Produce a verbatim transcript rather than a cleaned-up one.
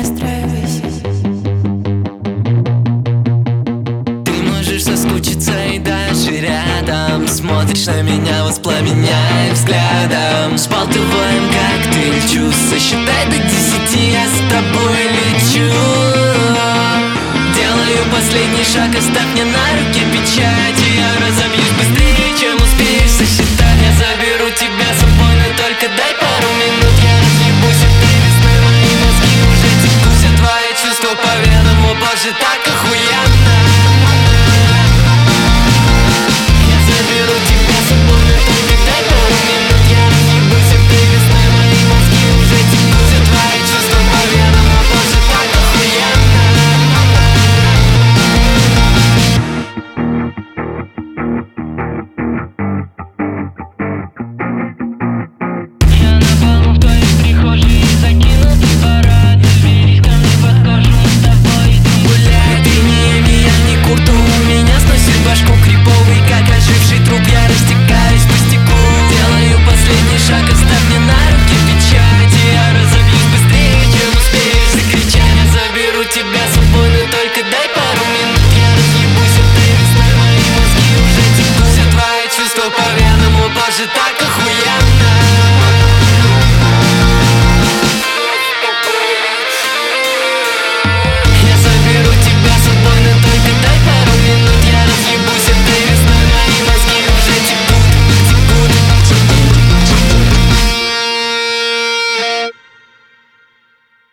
расстраивайся. Ты можешь соскучиться и даже рядом смотришь на меня, воспламеняя взглядом. Сбалтываем коктейль чувств, сосчитай до десяти, я с тобой лечу. Делаю последний шаг, оставь мне на руке печать, и я